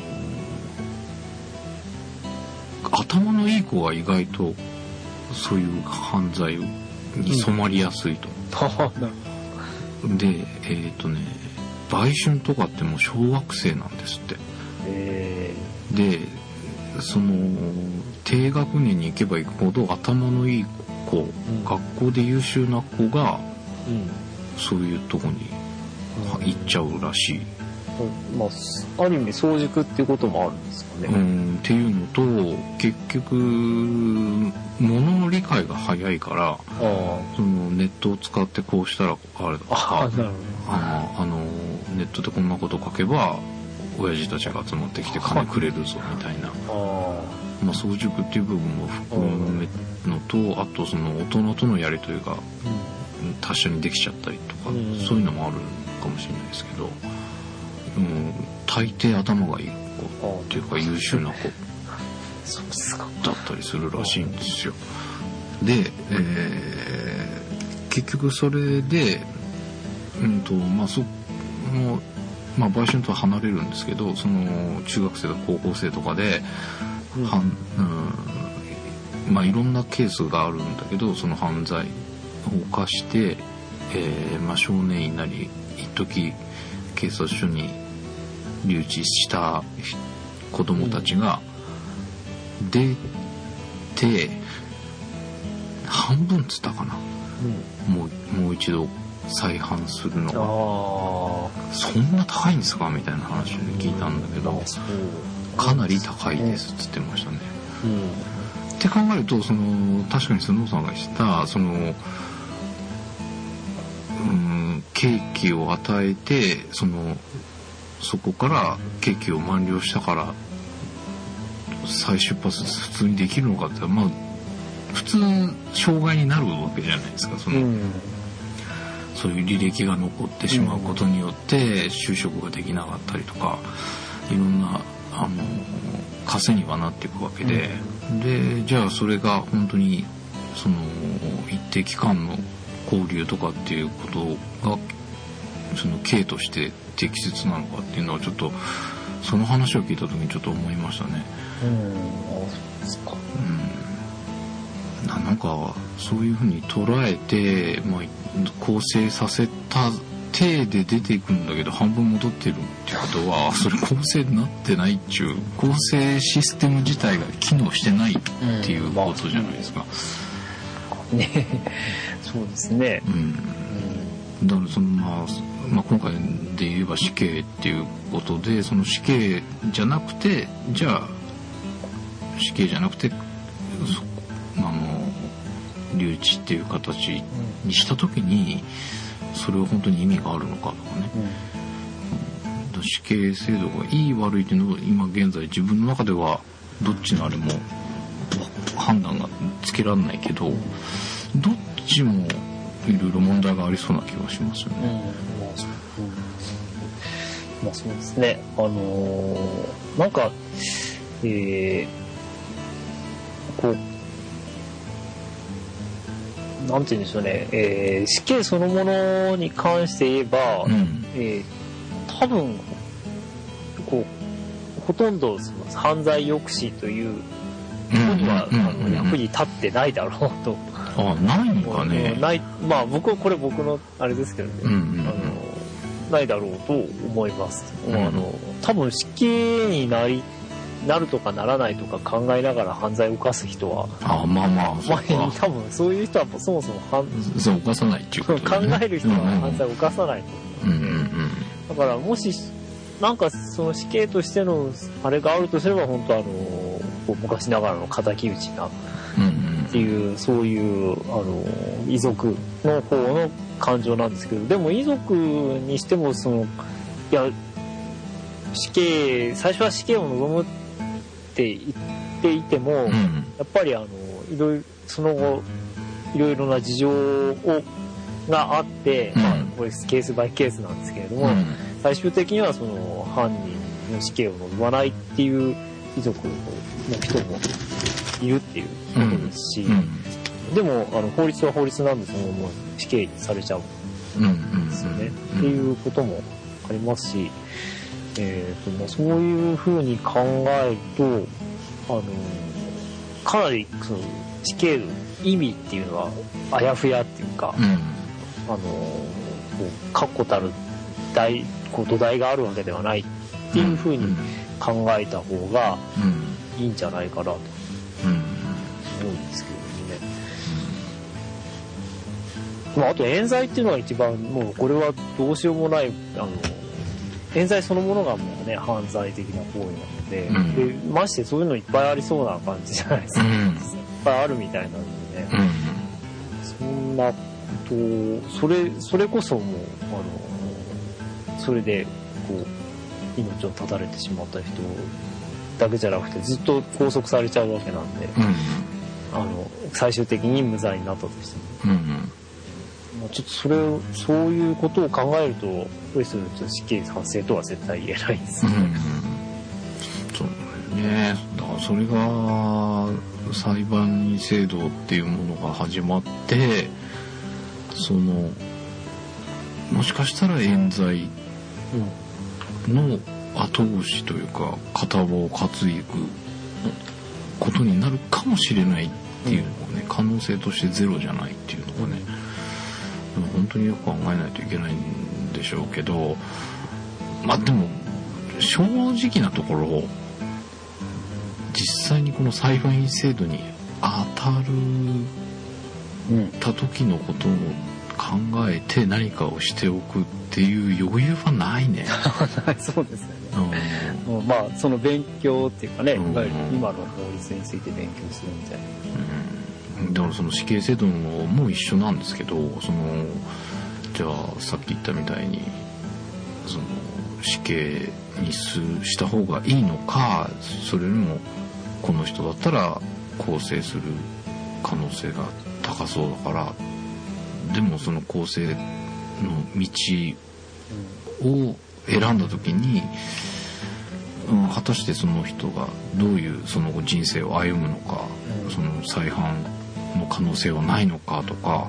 頭のいい子は意外とそういう犯罪に染まりやすいと、うん、でえーとね売春とかってもう小学生なんですって。
え
ー、でその低学年に行けば行くほど頭のいい子、うん、学校で優秀な子が、うん、そういうとこに行っちゃうらしい。
まあ、ある意味早熟っていうこともあるんですかね。
うん、っていうのと結局物の理解が早いから、そのネットを使ってこうしたらあれだとか、あのあのネットでこんなこと書けば親父たちが集まってきて金くれるぞみたいな、まあ、早熟っていう部分も含めのと、あとその大人とのやり取りが達者にできちゃったりとか、うん、そういうのもあるかもしれないですけど、うん、大抵頭がいい子っていうか優秀な子だったりするらしいんですよ。で、えー、結局それで、うんとまあそのまあ、売春とは離れるんですけど、その中学生とか高校生とかで、うんはんうんまあ、いろんなケースがあるんだけど、その犯罪を犯して、えーまあ、少年院なり一時警察署に留置した子供たちが出て、半分っつったかな、うん、もう、もう一度再犯するのがそんな高いんですかみたいな話で聞いたんだけど、かなり高いですっつってましたね、うん、って考えると、その確かにスノーさんがしたその、うん、刑期を与えて、そのそこから刑期を満了したから再出発普通にできるのかって、まあ普通障害になるわけじゃないですか。その、うんそういう履歴が残ってしまうことによって就職ができなかったりとか、いろんなあの枷にはなっていくわけで、うん、でじゃあそれが本当にその一定期間の拘留とかっていうことがその刑として適切なのかっていうのはちょっとその話を聞いた時にちょっと思いましたね。うん、あ、そうですか。うん、な、なんかそういうふうに捉えて、まあ構成させた体で出ていくんだけど半分戻ってるっていうことは、それ構成になってないっちゅう、構成システム自体が機能してないっていうことじゃないですか、
うんまあ、ねそうですね、うん
うん、だからその、まあ、まあ今回で言えば死刑っていうことで、その死刑じゃなくて、じゃあ死刑じゃなくてあの留置っていう形にした時にそれは本当に意味があるのかとかね、うん、死刑制度がいい悪いっていうのを今現在自分の中ではどっちのあれも判断がつけられないけど、どっちもいろいろ問題がありそうな気がしますよね、うんまあそううん
まあ、そうですね、あのー、なんか、えー、こうなんて言うんでしょうね、えー、死刑そのものに関して言えば、うんえー、多分こうほとんどその犯罪抑止というのには、うんうんうんうん、役に立ってないだろうと。
あ、ないのかね。
ない、まあ僕はこれ僕のあれですけどね、うんうんうん、あのないだろうと思います。うん、あの多分死刑になりなるとかならないとか考えながら犯罪を犯す人は、
あまあまあ
前に多分そういう人はそもそも犯
そう犯さないっていうこと、
ね、考える人は犯罪を犯さないと、うんうんうん、だからもしなんかその死刑としてのあれがあるとすれば本当あのこう昔ながらの敵討ちなっていう、うんうん、そういうあの遺族の方の感情なんですけど、でも遺族にしてもそのいや死刑最初は死刑を望むって言っていても、うん、やっぱりあのいろいろその後いろいろな事情をがあって、うんまあ、これケースバイケースなんですけれども、うん、最終的にはその犯人の死刑を望まないっていう遺族の人もいるっていうことですし、うんうん、でもあの法律は法律なんでそのもう死刑にされちゃうんですよね、うんうん、っていうこともありますし、えーとまあ、そういうふうに考えるとあのかなりその死刑の意味っていうのはあやふやっていうか、うん、あの確固たる大こう土台があるわけではないっていうふうに考えた方がいいんじゃないかなと思うんですけどね。まあ、あと冤罪っていうのが一番もうこれはどうしようもないあの冤罪そのものがもうね犯罪的な行為なので、うん、でましてそういうのいっぱいありそうな感じじゃないですか、うん、いっぱいあるみたいなのでね、うん、そんなことをそれそれこそもうあのそれでこう命を絶たれてしまった人だけじゃなくてずっと拘束されちゃうわけなんで、うん、あの最終的に無罪になったとしても、うん、ちょっとそれをそういうことを考えるとウエストの死刑発生とは絶対言えないですね、うん、
そうね。だからそれが裁判員制度っていうものが始まってそのもしかしたら冤罪の後押しというか片棒を担いくことになるかもしれないっていうのがね、可能性としてゼロじゃないっていうのがね、本当によく考えないといけないんでしょうけど、まあでも正直なところ実際にこの裁判員制度に当たるた時のことを考えて何かをしておくっていう余裕はないね。
そうですよね、うん、まあその勉強っていうかね、うん、いわゆる今の法律について勉強するみたいな、
うん、だからその死刑制度も一緒なんですけど、そのじゃあさっき言ったみたいにその死刑にした方がいいのか、それよりもこの人だったら更生する可能性が高そうだから、でもその更生の道を選んだ時に、うん、果たしてその人がどういうその後人生を歩むのか、その再犯の可能性はないのかとか、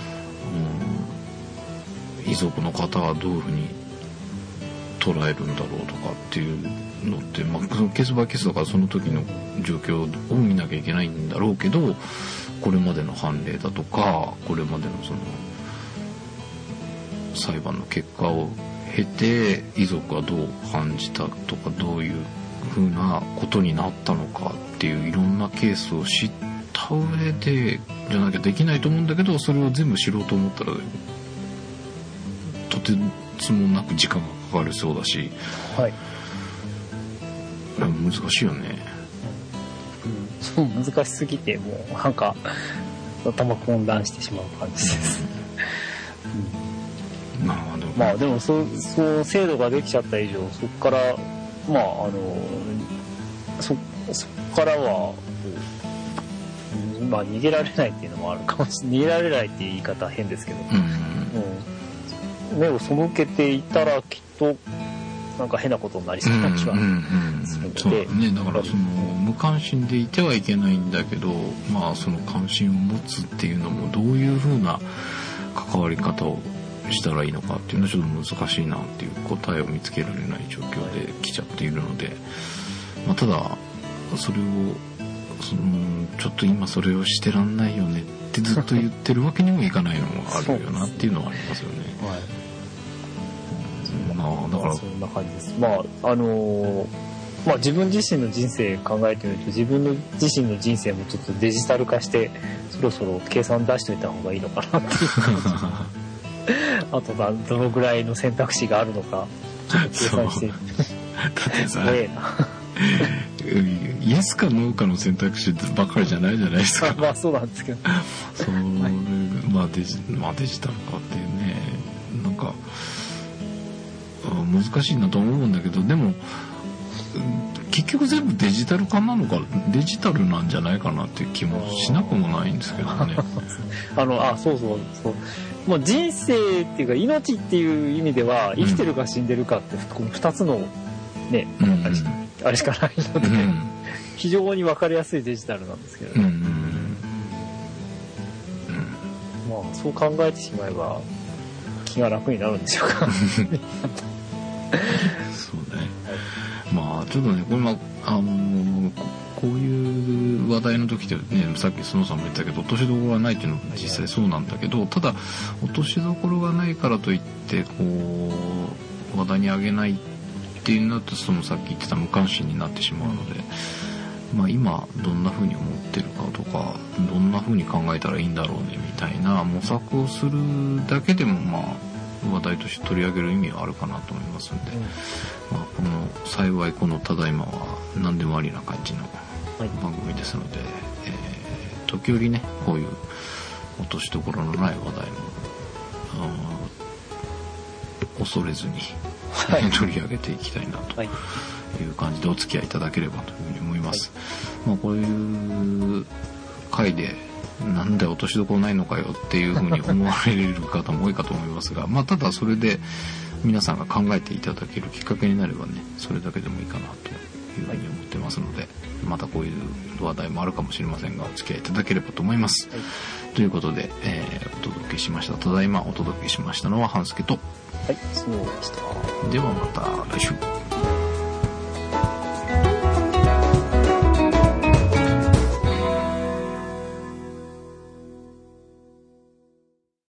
うん、遺族の方はどういうふうに捉えるんだろうとかっていうのって、まあ、そのケースバイケースだからその時の状況を見なきゃいけないんだろうけど、これまでの判例だとかこれまでのその裁判の結果を経て遺族がどう感じたとかどういうふうなことになったのかっていういろんなケースを知った上でじゃなきゃできないと思うんだけど、それを全部知ろうと思ったらとてつもなく時間がかかりそうだし、はい、難しいよね。
そう難しすぎてもうなんか頭混乱してしまう感じです、うん、なるほど。まあでもそうそう制度ができちゃった以上、そこからまああのそそこからは、うん、まあ逃げられないっていうのもあるかもしれない。逃げられないっていう言い方は変ですけど、うんうん、目を背けていたらきっとなんか変なことになりそうな気はするので、そうだね。
だからその無関心でいてはいけないんだけど、まあその関心を持つっていうのもどういう風な関わり方をしたらいいのかっていうのはちょっと難しいなっていう答えを見つけられない状況で来ちゃっているので、まあ、ただそれをそのちょっと今それをしてらんないよねってずっと言ってるわけにもいかないのがあるよなっていうのはありますよね。はい、まあだからそんな感じです。
まああのー、まあ自分自身の人生考えてみると、自分の自身の人生もちょっとデジタル化してそろそろ計算出しておいた方がいいのかなっていうあとどのぐらいの選択肢があるのかちょっと計算してだってさ、え
イエスかノーかの選択肢ばかりじゃないじゃないですか。
まあそうなんですけど、
そう、はい、まあデジ、まあデジタル化っていうね、なんか難しいなと思うんだけど、でも結局全部デジタル化なのかデジタルなんじゃないかなっていう気もしなくもないんですけどね。
あのあそうそうそう。もう人生っていうか命っていう意味では生きてるか死んでるかってこのふたつのね、うん、あ, れあれしかないので、うん、非常に分かりやすいデジタルなんですけどね、うんうんうん、まあそう考えてしまえば気が楽になるんでしょうか。そうね、
はい、まあちょっとねこれまああのー、こういう話題の時ってね、さっきスノーさんも言ったけど落としどころがないっていうのは実際そうなんだけど、ただ落としどころがないからといってこう話題に上げないっていうのと、そのさっき言ってた無関心になってしまうので、まあ、今どんな風に思ってるかとか、どんな風に考えたらいいんだろうねみたいな模索をするだけでも、まあ話題として取り上げる意味はあるかなと思いますので、うん、まあ、この幸いこのただいまは何でもありな感じの番組ですので、はい、えー、時折ねこういう落としどころのない話題も恐れずに、はい、取り上げていきたいなという感じでお付き合いいただければというふうに思います、はい、まあ、こういう回でなんで落としどころないのかよっていうふうに思われる方も多いかと思いますが、まあ、ただそれで皆さんが考えていただけるきっかけになればね、それだけでもいいかなというふうに思ってますので、またこういう話題もあるかもしれませんがお付き合いいただければと思います、はい、ということで、えー、お届けしましたただいまお届けしましたのは半助と、
はい、スノーでした。
ではまた来週。